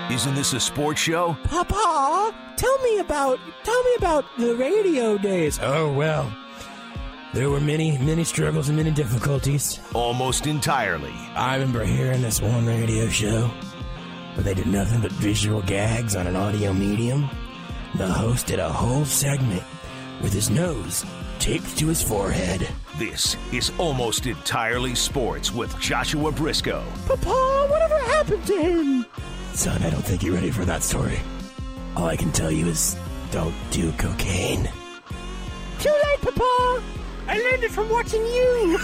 Isn't this a sports show? Papa, tell me about the radio days. Oh, well, there were many struggles and many difficulties. Almost entirely. I remember hearing this one radio show where they did nothing but visual gags on an audio medium. The host did a whole segment with his nose taped to his forehead. This is Almost Entirely Sports with Joshua Briscoe. Papa, whatever happened to him? Son, I don't think you're ready for that story. All I can tell you is don't do cocaine. Too late, Papa! I learned it from watching you!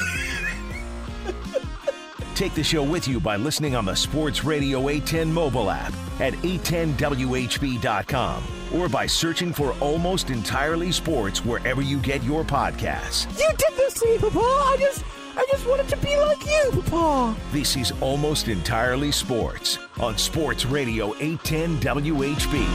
Take the show with you by listening on the Sports Radio 810 mobile app at 810WHB.com or by searching for Almost Entirely Sports wherever you get your podcasts. You did this to me, Papa! I just wanted to be like you, Papa! This is Almost Entirely Sports on Sports Radio 810 WHB.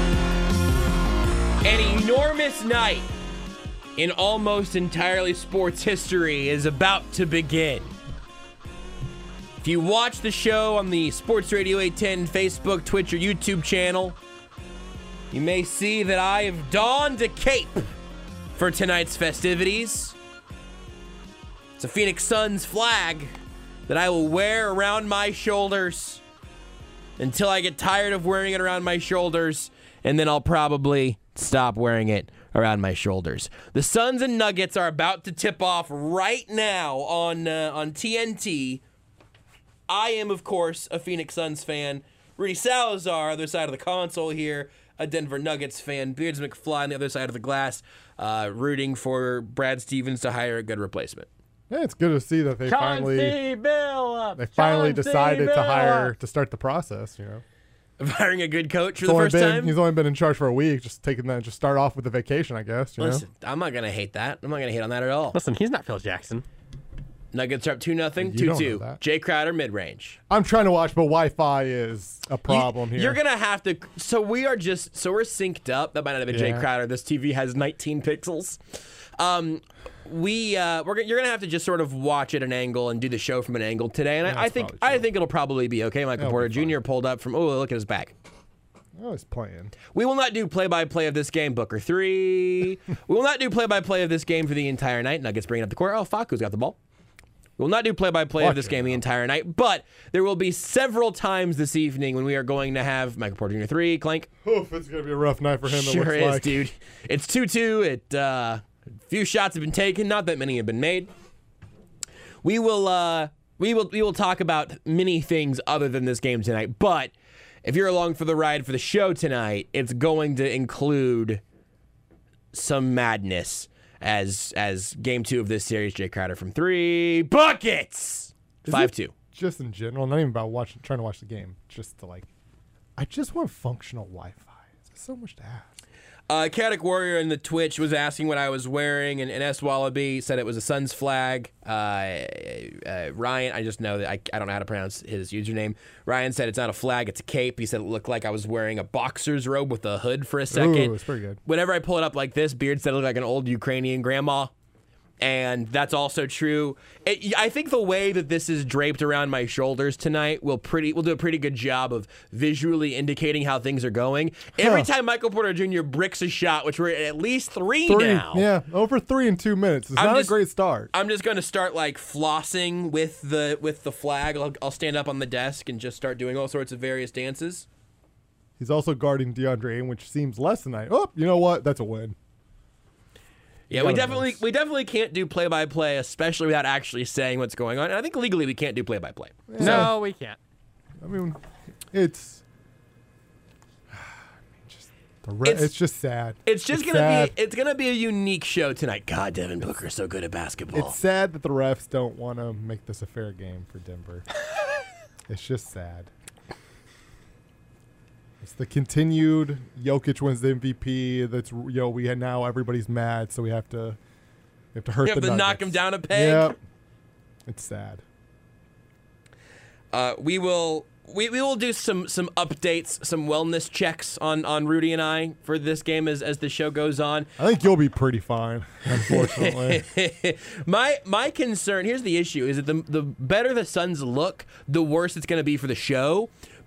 An enormous night in Almost Entirely Sports history is about to begin. If you watch the show on the Sports Radio 810 Facebook, Twitch, or YouTube channel, you may see that I have donned a cape for tonight's festivities. It's a Phoenix Suns flag that I will wear around my shoulders until I get tired of wearing it around my shoulders, and then I'll probably stop wearing it around my shoulders. The Suns and Nuggets are about to tip off right now on TNT. I am, of course, a Phoenix Suns fan. Rudy Salazar, other side of the console here, a Denver Nuggets fan. Beards McFly on the other side of the glass, rooting for Brad Stevens to hire a good replacement. Yeah, it's good to see that they finally decided to start the process, you know. Of hiring a good coach for the first time? He's only been in charge for a week, just start off with the vacation, I guess. Listen, I'm not going to hate that. I'm not going to hate on that at all. Listen, he's not Phil Jackson. Nuggets are up 2-0, 2-2. Jay Crowder, mid-range. I'm trying to watch, but Wi-Fi is a problem here. You're going to have to... So we're synced up. That might not have been Jay Crowder. This TV has 19 pixels. You're going to have to just sort of watch at an angle and do the show from an angle today. And I think it'll probably be okay. Michael Porter Jr. pulled up from... Oh, look at his back. Oh, he's playing. We will not do play-by-play of this game, Booker 3. We will not do play-by-play of this game for the entire night. Nuggets bringing up the court. Oh, Facu's got the ball. We will not do play-by-play of this game the entire night, but there will be several times this evening when we are going to have Michael Porter Jr. 3, Clank. Oof, it's going to be a rough night for him, Sure it looks is, like. dude. It's 2-2. A few shots have been taken, not that many have been made. We will talk about many things other than this game tonight, but if you're along for the ride for the show tonight, it's going to include some madness. As game 2 of this series, Jay Crowder from 3 buckets, 5-2. Just in general, not even about trying to watch the game. Just I just want functional Wi-Fi. It's so much to ask. Chaotic Warrior in the Twitch was asking what I was wearing, and S. Wallaby said it was a Suns flag. Ryan, I just know that I don't know how to pronounce his username. Ryan said it's not a flag, it's a cape. He said it looked like I was wearing a boxer's robe with a hood for a second. Ooh, it's pretty good. Whenever I pull it up like this, Beard said it looked like an old Ukrainian grandma. And that's also true. I think the way that this is draped around my shoulders tonight will do a pretty good job of visually indicating how things are going. Every time Michael Porter Jr. bricks a shot, which we're at least three now. Yeah, over 3 in 2 minutes. It's not a great start. I'm just going to start flossing with the flag. I'll stand up on the desk and just start doing all sorts of various dances. He's also guarding DeAndre Ayton, which seems less than Oh, you know what? That's a win. Yeah, we definitely can't do play-by-play, especially without actually saying what's going on. And I think legally we can't do play-by-play. Yeah. No, we can't. I mean, it's just sad. It's gonna be a unique show tonight. God, Devin Booker is so good at basketball. It's sad that the refs don't want to make this a fair game for Denver. It's just sad. It's the continued Jokic wins the MVP. That's we had now everybody's mad, so we have to hurt the Nuggets. Knock him down a peg. Yep. It's sad. We will do some updates, some wellness checks on Rudy and I for this game as the show goes on. I think you'll be pretty fine, unfortunately. My concern, here's the issue, is that the better the Suns look, the worse it's going to be for the show.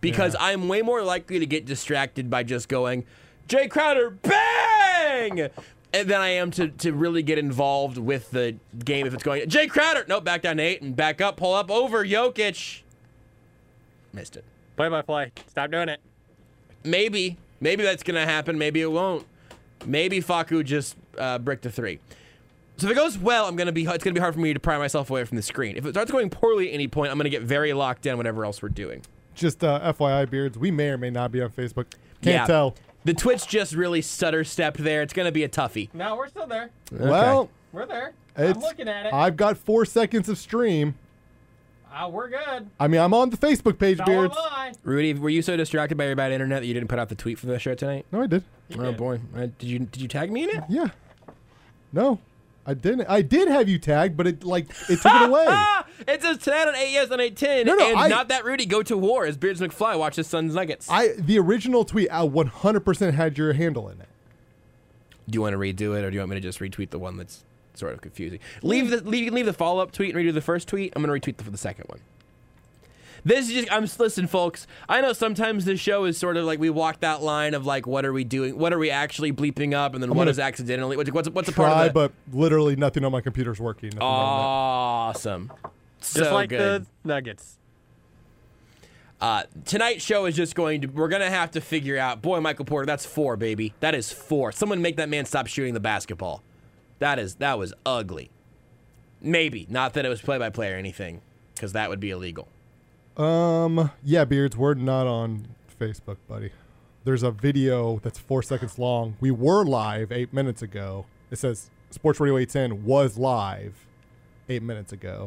because I'm way more likely to get distracted by just going, Jay Crowder, bang! And then I am to really get involved with the game if it's going, Jay Crowder, nope, back down to 8 and back up, pull up, over, Jokic. Missed it. Play-by-play. Stop doing it. Maybe that's going to happen. Maybe it won't. Maybe Facu just bricked a 3. So if it goes well, it's going to be hard for me to pry myself away from the screen. If it starts going poorly at any point, I'm going to get very locked in whatever else we're doing. Just FYI, Beards, we may or may not be on Facebook. Can't tell. The Twitch just really stutter-stepped there. It's going to be a toughie. No, we're still there. Okay. Well, We're there. I'm looking at it. I've got 4 seconds of stream. We're good. I mean, I'm on the Facebook page, So Beards. am I. Rudy, were you so distracted by your bad internet that you didn't put out the tweet for the show tonight? No, I did. Oh, did. boy. Did you tag me in it? Yeah. No, I didn't. I did have you tagged, but it took it away. It says tonight on 8 yes on 810, No, and not that Rudy go to war as Beards McFly watches Suns Nuggets. The original tweet, I 100% had your handle in it. Do you want to redo it, or do you want me to just retweet the one that's sort of confusing? Leave the follow-up tweet and redo the first tweet. I'm going to retweet the second one. This is just, listen, folks, I know sometimes this show is sort of like we walk that line of like, what are we doing? What are we actually bleeping up? And then what is accidentally? What's a part of that? But literally nothing on my computer's working. Awesome. Just like good. the Nuggets. Tonight's show is just we're going to have to figure out, boy, Michael Porter, that's 4, baby. That is 4. Someone make that man stop shooting the basketball. That was ugly. Maybe. Not that it was play-by-play or anything, because that would be illegal. Yeah, Beards, we're not on Facebook, buddy. There's a video that's 4 seconds long. We were live 8 minutes ago. It says Sports Radio 810 was live 8 minutes ago.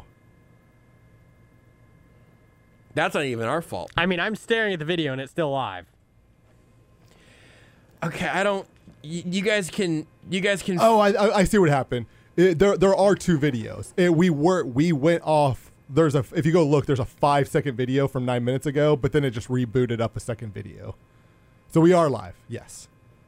That's not even our fault. I mean, I'm staring at the video and it's still live. Okay, I don't. You guys can. Oh, I see what happened. There are 2 videos. We went off. If you go look, there's a 5-second video from 9 minutes ago, but then it just rebooted up a second video. So we are live, yes.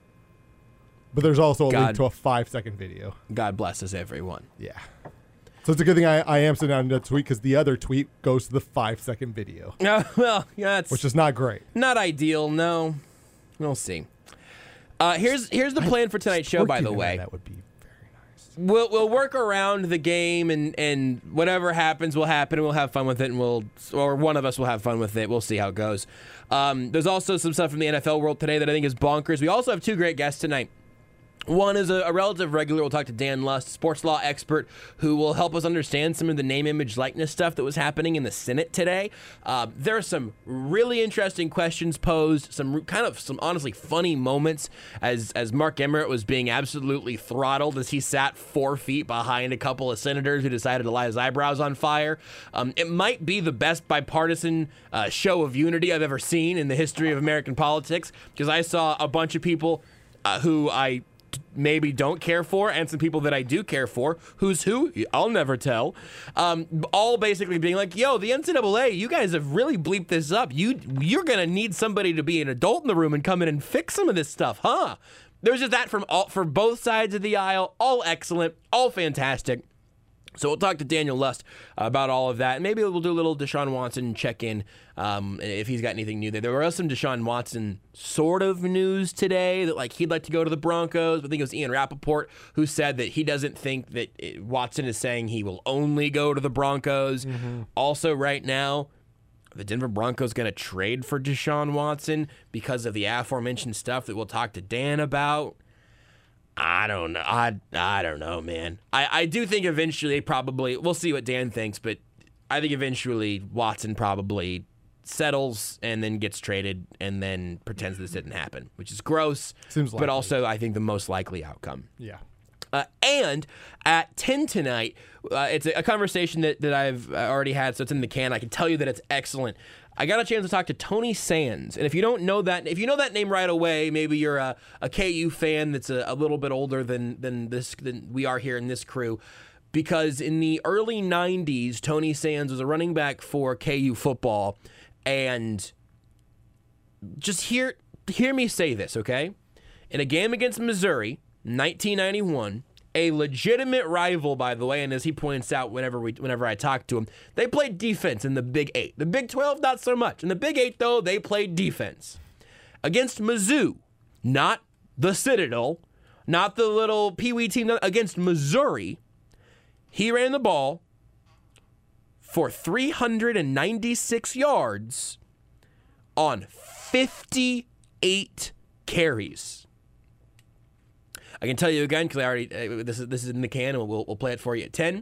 But there's also a link to a 5-second video. God blesses everyone. Yeah. So it's a good thing I am sitting down in the tweet, because the other tweet goes to the 5-second video. Well, yeah, which is not great. Not ideal, no. We'll see. Here's the plan for tonight's show, by the way. That would be very nice. We'll work around the game, and whatever happens will happen, and we'll have fun with it, and or one of us will have fun with it. We'll see how it goes. There's also some stuff from the NFL world today that I think is bonkers. We also have 2 great guests tonight. One is a relative regular. We'll talk to Dan Lust, sports law expert, who will help us understand some of the name, image, likeness stuff that was happening in the Senate today. There are some really interesting questions posed, some honestly funny moments as Mark Emmert was being absolutely throttled as he sat 4 feet behind a couple of senators who decided to light his eyebrows on fire. It might be the best bipartisan show of unity I've ever seen in the history of American politics, because I saw a bunch of people who I maybe don't care for, and some people that I do care for. Who's who? I'll never tell. All basically being like, yo, the NCAA, you guys have really bleeped this up. You're going to need somebody to be an adult in the room and come in and fix some of this stuff, huh? There's just that for both sides of the aisle. All excellent, all fantastic. So we'll talk to Daniel Lust about all of that. And maybe we'll do a little Deshaun Watson check-in if he's got anything new there. There was some Deshaun Watson sort of news today that he'd like to go to the Broncos. I think it was Ian Rappaport who said that he doesn't think that Watson is saying he will only go to the Broncos. Mm-hmm. Also right now, the Denver Broncos going to trade for Deshaun Watson because of the aforementioned stuff that we'll talk to Dan about. I don't know. I don't know, man. I do think eventually we'll see what Dan thinks, but I think eventually Watson probably settles and then gets traded and then pretends this didn't happen, which is gross. Seems likely. But also I think the most likely outcome. Yeah. And at 10 tonight, it's a conversation that I've already had, so it's in the can. I can tell you that it's excellent. I got a chance to talk to Tony Sands, and if you know that name right away, maybe you're a KU fan that's a little bit older than we are here in this crew, because in the early 90s, Tony Sands was a running back for KU football, and just hear me say this, okay? In a game against Missouri, 1991, a legitimate rival, by the way, and as he points out whenever I talk to him, they played defense in the Big 8. The Big 12, not so much. In the Big 8, though, they played defense. Against Mizzou, not the Citadel, not the little peewee team, against Missouri, he ran the ball for 396 yards on 58 carries. I can tell you again because I already this is in the can, and we'll play it for you at 10.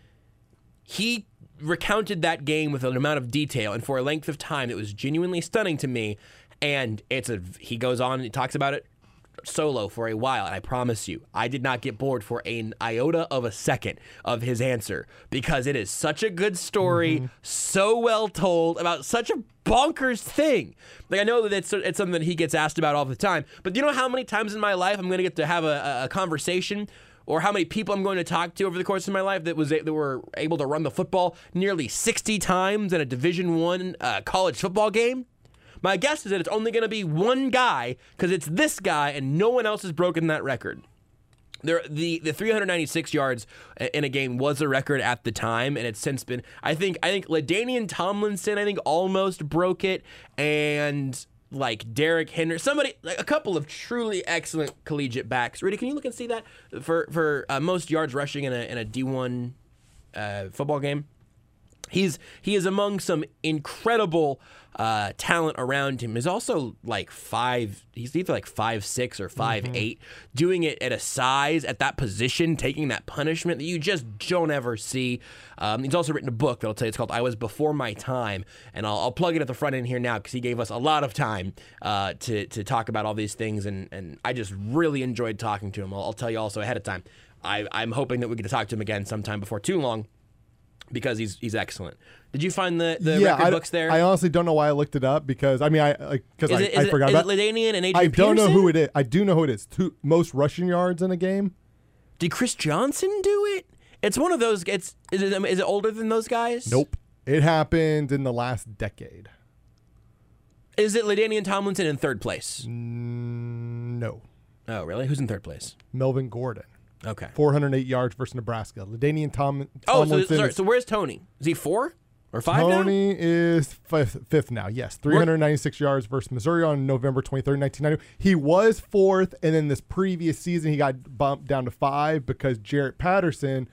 He recounted that game with an amount of detail and for a length of time that was genuinely stunning to me. And he goes on and he talks about it solo for a while, and I promise you, I did not get bored for an iota of a second of his answer because it is such a good story, so well told about such a bonkers thing. Like, I know that it's something that he gets asked about all the time, but do you know how many times in my life I'm going to get to have a conversation, or how many people I'm going to talk to over the course of my life that were able to run the football nearly 60 times in a Division I college football game? My guess is that it's only going to be one guy, because it's this guy and no one else has broken that record. The 396 yards in a game was a record at the time, and it's since been, I think LaDainian Tomlinson, almost broke it, and like Derrick Henry, a couple of truly excellent collegiate backs. Rudy, can you look and see that for most yards rushing in a D1 football game? He is among some incredible talent around him. He's also he's either 5'6" or 5'8", doing it at a size, at that position, taking that punishment that you just don't ever see. He's also written a book that I'll tell you, it's called I Was Before My Time, and I'll plug it at the front end here now because he gave us a lot of time to talk about all these things, and I just really enjoyed talking to him. I'll tell you also ahead of time, I'm hoping that we get to talk to him again sometime before too long, because he's excellent. Did you find the record books there? I honestly don't know why I looked it up because I forgot about it. LaDainian and Adrian I don't know Peterson? who it is. I do know who it is. Most rushing yards in a game. Did Chris Johnson do it? It's one of those. Is it older than those guys? Nope. It happened in the last decade. Is it LaDainian Tomlinson in third place? No. Oh, really? Who's in third place? Melvin Gordon. Okay. 408 yards versus Nebraska. LaDainian Tomlinson. So where's Tony? Is he 4 or 5 now? Tony is fifth now, yes. 396 yards versus Missouri on November 23rd, 1990. He was 4th, and then this previous season he got bumped down to 5 because Jarrett Patterson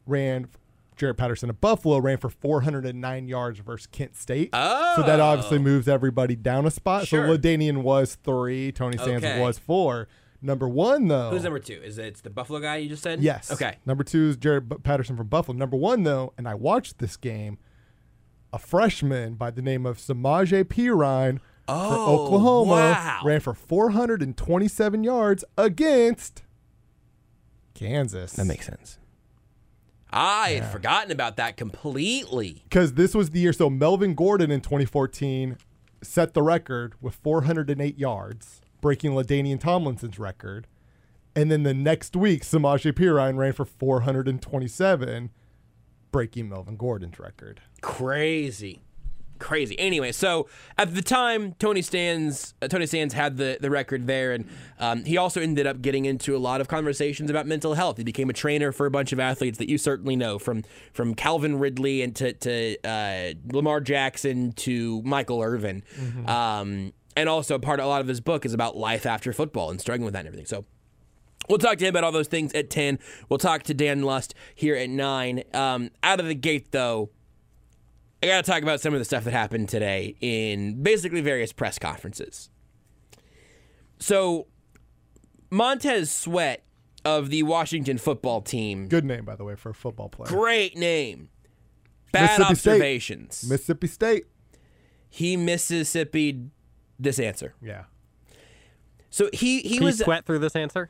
of Buffalo ran for 409 yards versus Kent State. Oh. So that obviously moves everybody down a spot. Sure. So LaDainian was 3, Tony Sands was 4. Number 1, though. Who's number 2? It's the Buffalo guy you just said? Yes. Okay. Number 2 is Jared Patterson from Buffalo. Number 1, though, and I watched this game, a freshman by the name of Samaje Perine for Oklahoma ran for 427 yards against Kansas. That makes sense. I had forgotten about that completely. Because this was the year. So Melvin Gordon in 2014 set the record with 408 yards, breaking LaDainian Tomlinson's record. And then the next week, Samaje Perine ran for 427, breaking Melvin Gordon's record. Crazy. Anyway, so at the time, Tony Sands had the record there, and he also ended up getting into a lot of conversations about mental health. He became a trainer for a bunch of athletes that you certainly know, from Calvin Ridley and to Lamar Jackson to Michael Irvin. And also a lot of his book is about life after football and struggling with that and everything. So we'll talk to him about all those things at 10. We'll talk to Dan Lust here at 9. Out of the gate, though, I got to talk about some of the stuff that happened today in basically various press conferences. So, Montez Sweat of the Washington football team. Good name, by the way, for a football player. Great name. Bad observations. Mississippi State. He Mississippi'd this answer. Yeah. So he was sweat through this answer?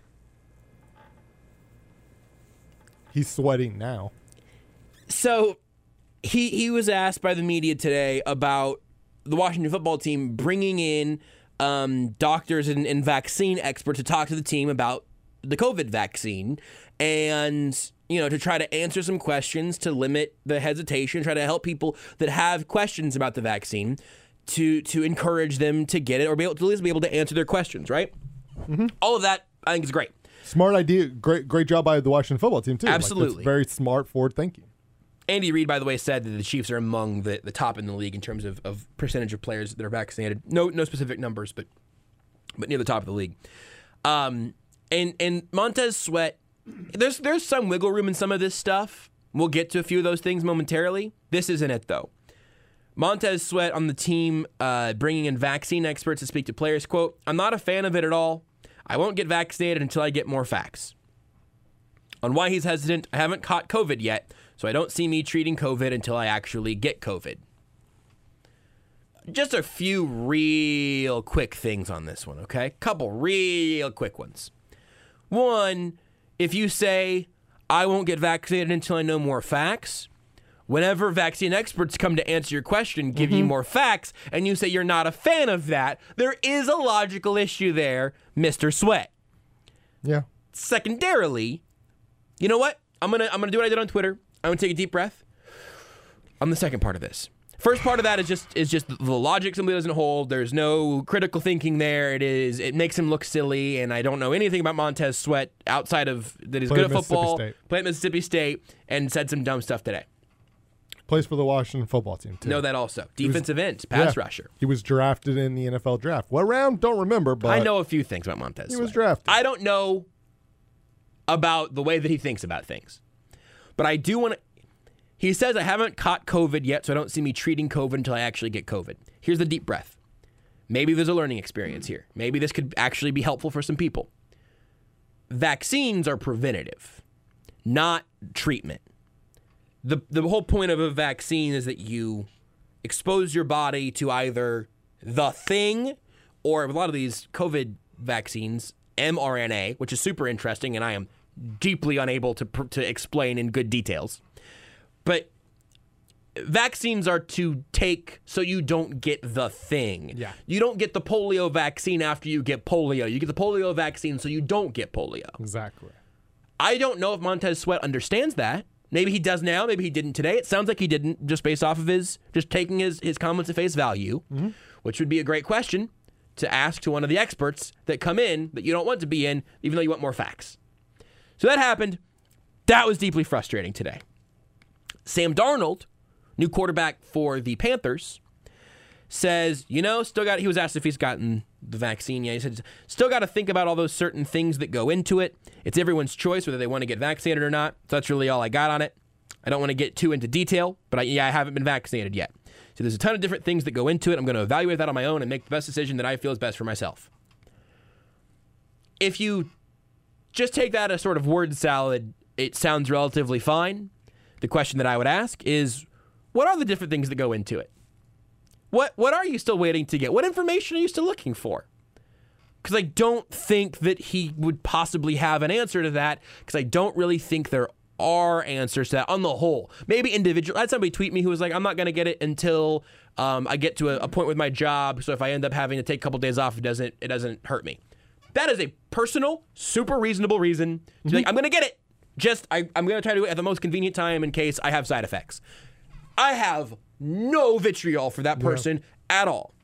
He's sweating now. So he was asked by the media today about the Washington football team bringing in doctors and vaccine experts to talk to the team about the COVID vaccine, and to try to answer some questions to limit the hesitation, try to help people that have questions about the vaccine to encourage them to get it or at least be able to answer their questions, right? All of that I think is great. Smart idea. Great job by the Washington football team, too. Absolutely. That's very smart, forward thinking. Andy Reid, by the way, said that the Chiefs are among the top in the league in terms of percentage of players that are vaccinated. No specific numbers, but near the top of the league. And Montez Sweat, there's some wiggle room in some of this stuff. We'll get to a few of those things momentarily. This isn't it, though. Montez Sweat on the team bringing in vaccine experts to speak to players. Quote, "I'm not a fan of it at all. I won't get vaccinated until I get more facts." On why he's hesitant, I haven't caught COVID yet, so I don't see me treating COVID until I actually get COVID. Just a few real quick things on this one, okay? Couple real quick ones. One, if you say, I won't get vaccinated until I know more facts, whenever vaccine experts come to answer your question, give you more facts, and you say you're not a fan of that, there is a logical issue there, Mr. Sweat. Yeah. Secondarily, you know what? I'm gonna do what I did on Twitter. I'm gonna take a deep breath on the second part of this. First part of that is just the logic simply doesn't hold. There's no critical thinking there. It makes him look silly, and I don't know anything about Montez Sweat outside of that he's good at football, played at Mississippi State, and said some dumb stuff today. Plays for the Washington football team, too. Know that also. Defensive end, pass rusher. He was drafted in the NFL draft. What round? Don't remember, but I know a few things about Montez Sweat. He was drafted. I don't know about the way that he thinks about things. But I do want to... He says, I haven't caught COVID yet, so I don't see me treating COVID until I actually get COVID. Here's the deep breath. Maybe there's a learning experience here. Maybe this could actually be helpful for some people. Vaccines are preventative, not treatment. The whole point of a vaccine is that you expose your body to either the thing or a lot of these COVID vaccines, mRNA, which is super interesting, and I am deeply unable to explain in good details. But vaccines are to take so you don't get the thing. Yeah. You don't get the polio vaccine after you get polio. You get the polio vaccine so you don't get polio. Exactly. I don't know if Montez Sweat understands that. Maybe he does now. Maybe he didn't today. It sounds like he didn't, just based off of just taking his comments at face value, which would be a great question to ask to one of the experts that come in that you don't want to be in, even though you want more facts. So that happened. That was deeply frustrating today. Sam Darnold, new quarterback for the Panthers, says, he was asked if he's gotten the vaccine yet. He said, still got to think about all those certain things that go into it. It's everyone's choice whether they want to get vaccinated or not. So that's really all I got on it. I don't want to get too into detail, but I haven't been vaccinated yet. So there's a ton of different things that go into it. I'm going to evaluate that on my own and make the best decision that I feel is best for myself. If you just take that as sort of word salad, it sounds relatively fine. The question that I would ask is, what are the different things that go into it? What are you still waiting to get? What information are you still looking for? Because I don't think that he would possibly have an answer to that, because I don't really think there are answers to that on the whole. Maybe individual. I had somebody tweet me who was like, I'm not going to get it until I get to a point with my job, so if I end up having to take a couple days off, it doesn't hurt me. That is a personal, super reasonable reason to be like, I'm going to get it. I'm going to try to do it at the most convenient time in case I have side effects. I have no vitriol for that person at all.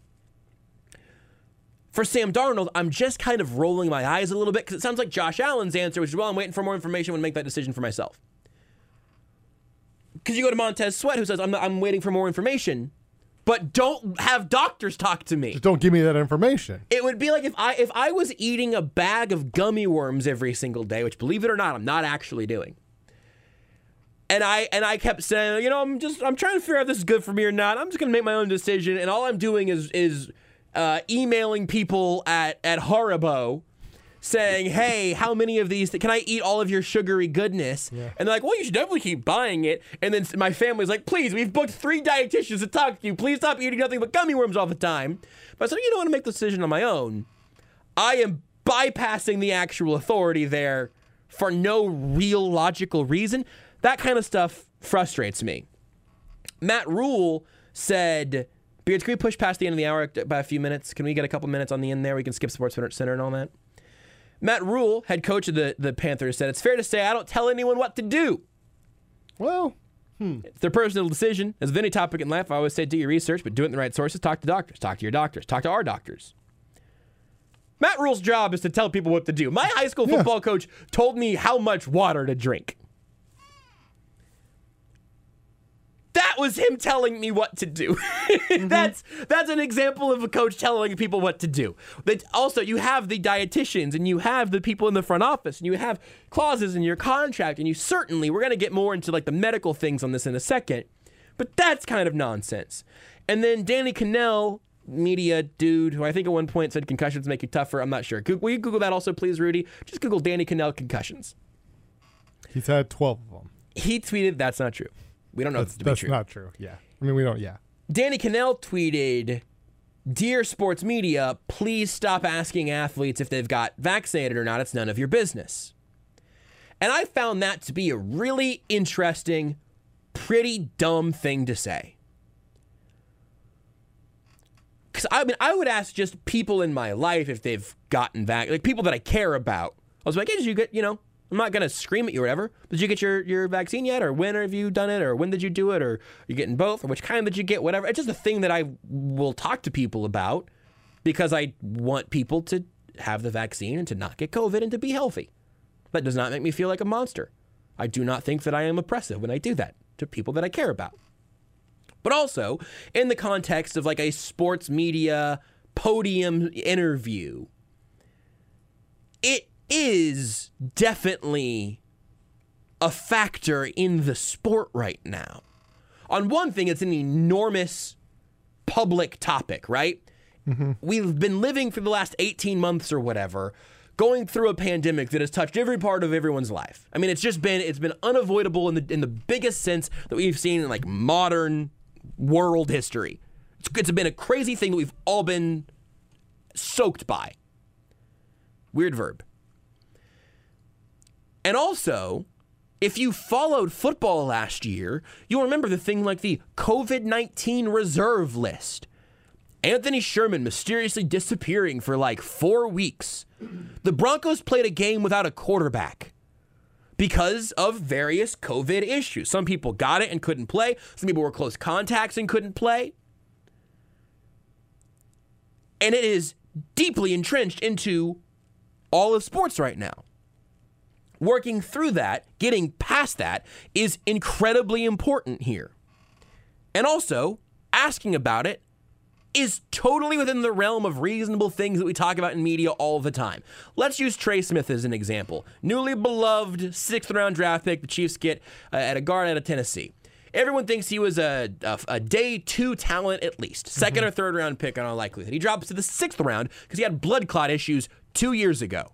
For Sam Darnold, I'm just kind of rolling my eyes a little bit because it sounds like Josh Allen's answer, which is, I'm waiting for more information when I make that decision for myself. Because you go to Montez Sweat, who says, I'm waiting for more information, but don't have doctors talk to me. Just don't give me that information. It would be like if I was eating a bag of gummy worms every single day, which, believe it or not, I'm not actually doing. And I kept saying, I'm trying to figure out if this is good for me or not. I'm just going to make my own decision, and all I'm doing is emailing people at Haribo saying, hey, how many of these, can I eat all of your sugary goodness? Yeah. And they're like, well, you should definitely keep buying it. And then my family's like, please, we've booked 3 dietitians to talk to you. Please stop eating nothing but gummy worms all the time. But I said, I want to make the decision on my own. I am bypassing the actual authority there for no real logical reason. That kind of stuff frustrates me. Matt Rule said, Beards, can we push past the end of the hour by a few minutes? Can we get a couple minutes on the end there? We can skip Sports Center and all that. Matt Rule, head coach of the Panthers, said, it's fair to say I don't tell anyone what to do. Well, it's their personal decision. As with any topic in life, I always say do your research, but do it in the right sources. Talk to doctors. Talk to your doctors. Talk to our doctors. Matt Rule's job is to tell people what to do. My high school football coach told me how much water to drink. That was him telling me what to do. That's an example of a coach telling people what to do. But also, you have the dietitians and you have the people in the front office and you have clauses in your contract and we're going to get more into like the medical things on this in a second. But that's kind of nonsense. And then Danny Kanell, media dude, who I think at one point said concussions make you tougher. I'm not sure. Will you Google that also, please, Rudy? Just Google Danny Kanell concussions. He's had 12 of them. He tweeted, that's not true. We don't know if it's to be true. That's not true, yeah. I mean, we don't, yeah. Danny Kanell tweeted, "Dear sports media, please stop asking athletes if they've got vaccinated or not. It's none of your business." And I found that to be a really interesting, pretty dumb thing to say. Because I would ask just people in my life if they've gotten like people that I care about. I was like, hey, did you get, I'm not going to scream at you or whatever. Did you get your vaccine yet? Or when have you done it? Or when did you do it? Or are you getting both? Or which kind did you get? Whatever. It's just a thing that I will talk to people about because I want people to have the vaccine and to not get COVID and to be healthy. That does not make me feel like a monster. I do not think that I am oppressive when I do that to people that I care about. But also, in the context of like a sports media podium interview, it is definitely a factor in the sport right now. On one thing, it's an enormous public topic, right? Mm-hmm. We've been living for the last 18 months or whatever, going through a pandemic that has touched every part of everyone's life. I mean, it's been unavoidable in the biggest sense that we've seen in like modern world history. It's been a crazy thing that we've all been soaked by. Weird verb. And also, if you followed football last year, you'll remember the thing like the COVID-19 reserve list. Anthony Sherman mysteriously disappearing for like 4 weeks. The Broncos played a game without a quarterback because of various COVID issues. Some people got it and couldn't play. Some people were close contacts and couldn't play. And it is deeply entrenched into all of sports right now. Working through that, getting past that, is incredibly important here. And also, asking about it is totally within the realm of reasonable things that we talk about in media all the time. Let's use Trey Smith as an example. Newly beloved 6th-round draft pick the Chiefs get at a guard out of Tennessee. Everyone thinks he was a day 2 talent at least. Second or third round pick in all likelihood. He drops to the 6th round because he had blood clot issues 2 years ago.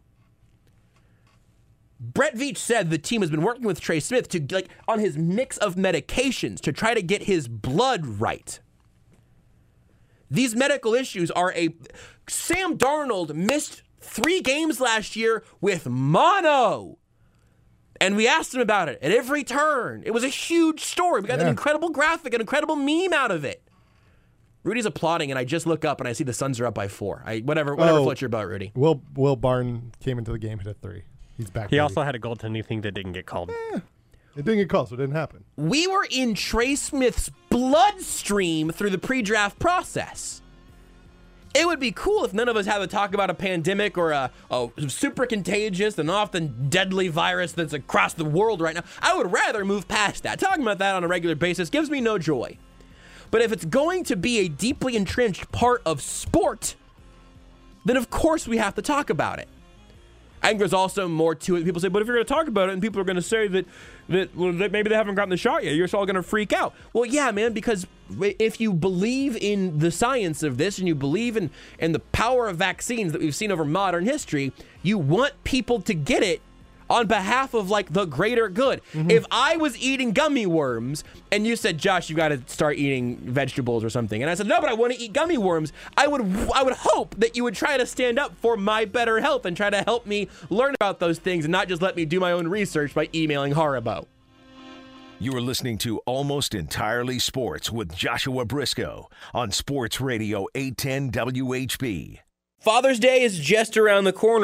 Brett Veach said the team has been working with Trey Smith to on his mix of medications to try to get his blood right. These medical issues are Sam Darnold missed 3 games last year with mono. And we asked him about it at every turn. It was a huge story. We got an incredible graphic, an incredible meme out of it. Rudy's applauding, and I just look up and I see the Suns are up by 4. Whatever floats your boat, Rudy. Will Barton came into the game, hit a 3. He's back. He also had a goaltending thing that didn't get called. It didn't get called, so it didn't happen. We were in Trey Smith's bloodstream through the pre-draft process. It would be cool if none of us had to talk about a pandemic or a super contagious and often deadly virus that's across the world right now. I would rather move past that. Talking about that on a regular basis gives me no joy. But if it's going to be a deeply entrenched part of sport, then of course we have to talk about it. I think there's also more to it. People say, but if you're going to talk about it and people are going to say that maybe they haven't gotten the shot yet, you're all going to freak out. Well, yeah, man, because if you believe in the science of this and you believe in the power of vaccines that we've seen over modern history, you want people to get it on behalf of the greater good. Mm-hmm. If I was eating gummy worms and you said, Josh, you got to start eating vegetables or something, and I said, no, but I want to eat gummy worms, I would hope that you would try to stand up for my better health and try to help me learn about those things and not just let me do my own research by emailing Haribo. You are listening to Almost Entirely Sports with Joshua Briscoe on Sports Radio 810 WHB. Father's Day is just around the corner.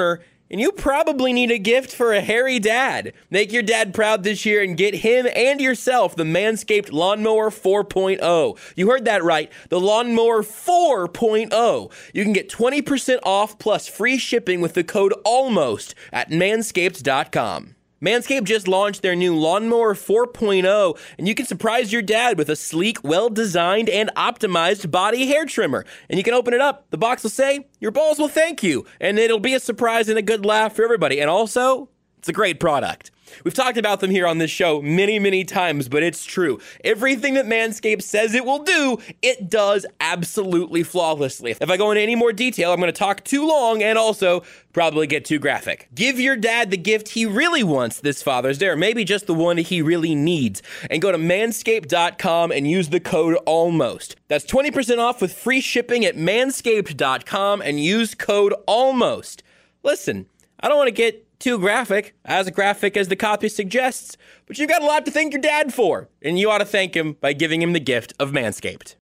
And you probably need a gift for a hairy dad. Make your dad proud this year and get him and yourself the Manscaped Lawnmower 4.0. You heard that right, the Lawnmower 4.0. You can get 20% off plus free shipping with the code ALMOST at manscaped.com. Manscaped just launched their new Lawnmower 4.0, and you can surprise your dad with a sleek, well-designed, and optimized body hair trimmer. And you can open it up. The box will say, "Your balls will thank you," and it'll be a surprise and a good laugh for everybody. And also, it's a great product. We've talked about them here on this show many, many times, but it's true. Everything that Manscaped says it will do, it does absolutely flawlessly. If I go into any more detail, I'm going to talk too long and also probably get too graphic. Give your dad the gift he really wants this Father's Day, or maybe just the one he really needs. And go to manscaped.com and use the code ALMOST. That's 20% off with free shipping at manscaped.com and use code ALMOST. Listen, I don't want to get too graphic as the copy suggests, but you've got a lot to thank your dad for, and you ought to thank him by giving him the gift of Manscaped.